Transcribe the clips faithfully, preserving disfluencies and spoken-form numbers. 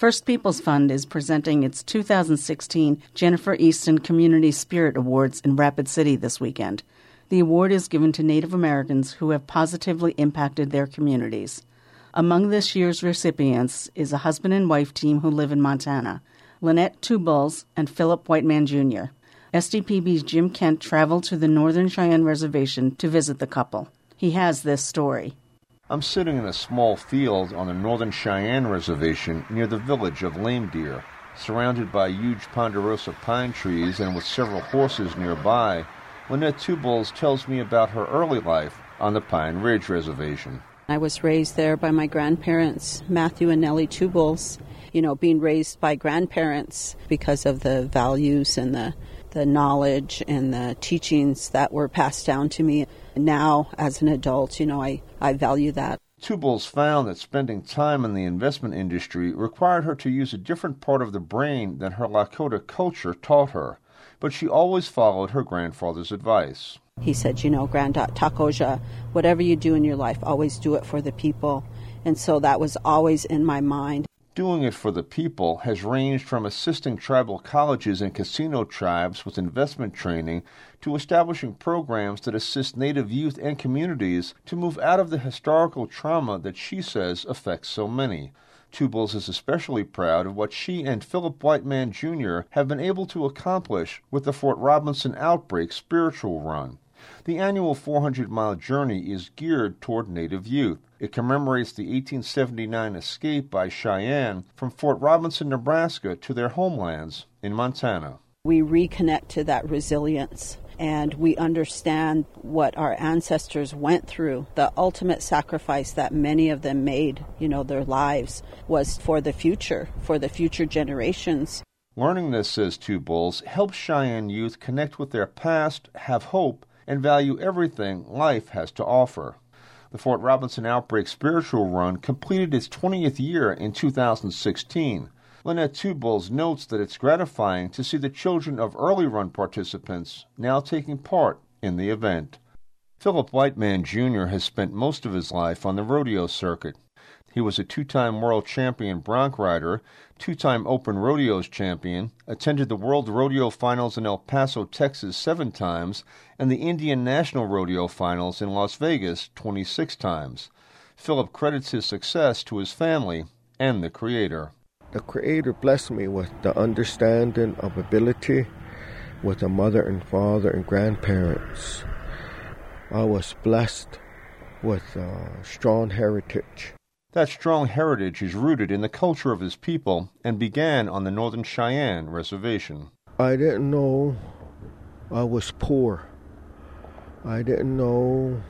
First Peoples Fund is presenting its two thousand sixteen Jennifer Easton Community Spirit Awards in Rapid City this weekend. The award is given to Native Americans who have positively impacted their communities. Among this year's recipients is a husband and wife team who live in Montana, Lynette Two Bulls and Philip Whiteman Junior S D P B's Jim Kent traveled to the Northern Cheyenne Reservation to visit the couple. He has this story. I'm sitting in a small field on the Northern Cheyenne Reservation near the village of Lame Deer, surrounded by huge ponderosa pine trees and with several horses nearby. Lynette Two Bulls tells me about her early life on the Pine Ridge Reservation. I was raised there by my grandparents, Matthew and Nellie Two Bulls. You know, being raised by grandparents because of the values and the, the knowledge and the teachings that were passed down to me. Now, as an adult, you know, I, I value that. Two Bulls found that spending time in the investment industry required her to use a different part of the brain than her Lakota culture taught her, but she always followed her grandfather's advice. He said, you know, Granddad Takoja, whatever you do in your life, always do it for the people. And so that was always in my mind. Doing it for the people has ranged from assisting tribal colleges and casino tribes with investment training to establishing programs that assist Native youth and communities to move out of the historical trauma that she says affects so many. Two Bulls is especially proud of what she and Philip Whiteman Junior have been able to accomplish with the Fort Robinson Outbreak Spiritual Run. The annual four hundred mile journey is geared toward Native youth. It commemorates the eighteen seventy-nine escape by Cheyenne from Fort Robinson, Nebraska, to their homelands in Montana. We reconnect to that resilience, and we understand what our ancestors went through. The ultimate sacrifice that many of them made, you know, their lives, was for the future, for the future generations. Learning this, says Two Bulls, helps Cheyenne youth connect with their past, have hope, and value everything life has to offer. The Fort Robinson Outbreak Spiritual Run completed its twentieth year in two thousand sixteen. Lynette Two Bulls notes that it's gratifying to see the children of early run participants now taking part in the event. Philip Whiteman Junior has spent most of his life on the rodeo circuit. He was a two-time world champion bronc rider, two-time open rodeos champion, attended the World Rodeo Finals in El Paso, Texas seven times, and the Indian National Rodeo Finals in Las Vegas twenty-six times. Philip credits his success to his family and the Creator. The Creator blessed me with the understanding of ability, with a mother and father and grandparents. I was blessed with a strong heritage. That strong heritage is rooted in the culture of his people and began on the Northern Cheyenne Reservation. I didn't know I was poor. I didn't know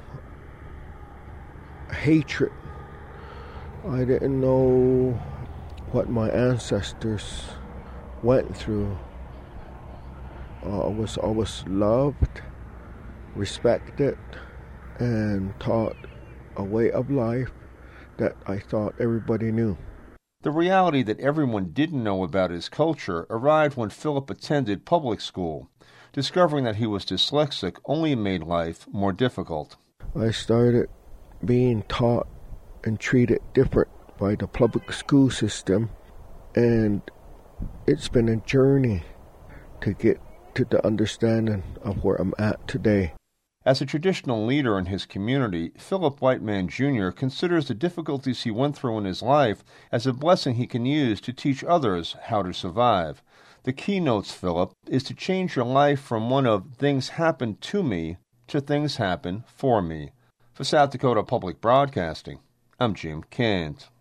hatred. I didn't know what my ancestors went through. Uh, I was always loved, respected, and taught a way of life that I thought everybody knew. The reality that everyone didn't know about his culture arrived when Philip attended public school. Discovering that he was dyslexic only made life more difficult. I started being taught and treated different by the public school system, and it's been a journey to get to the understanding of where I'm at today. As a traditional leader in his community, Philip Whiteman Junior considers the difficulties he went through in his life as a blessing he can use to teach others how to survive. The key, notes Philip, is to change your life from one of things happen to me to things happen for me. For South Dakota Public Broadcasting, I'm Jim Kent.